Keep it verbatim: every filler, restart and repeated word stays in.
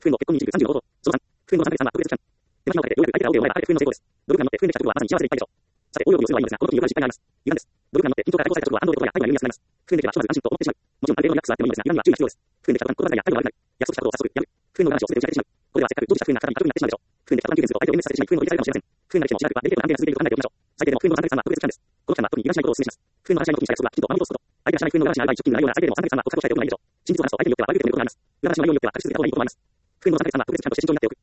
不運の結婚にじゅう、さんじゅうの労働。そのさん、不運のさんかげつかんは特別期間。手間暇をかけてようやく相手が青で終えればあえて不運の成功です。努力が乗って不運でした直後はまさに幸せでいっぱいでしょう。さて、応用をすればいいのですが、この時にいろいろ失敗があります。油断です。努力が乗って緊張から解放された直後は反動でことや態度が緩みやすくなります。不運できればひとまず安心と思ってしまう。もちろんある程度のリラックスはあってもいいのですが、油断には注意が必要です。不運できた途端、心遣いや態度が悪くなり、約束したことを早速やる。不運の話をすべて打ち明けてしまう。これではせっかく成就した不運が再び悪になってしまうでしょう。不運できた途端急変すると相手を幻滅させてしまい、不運の追いされるかもしれません。不運な歴史もしばらくはデリケートな関係が続いていることを考えておきましょう。最低でも不運のさんかげつかんは特別期間です。この期間は特に油断しないことをお勧めします。不運の話し合いの時にした約束はきちんと守り通すこと。相手が知らない不運の裏話や場合、直近の内容なら相手でもさんかげつかんは告白を控えておくのがいいでしょう。真実を話すと相手によっては悪い結果になることがあります。裏話の内容によっては確実にやった方がいいこともあります。不運のさんかげつかんは特別期間として慎重になっておく。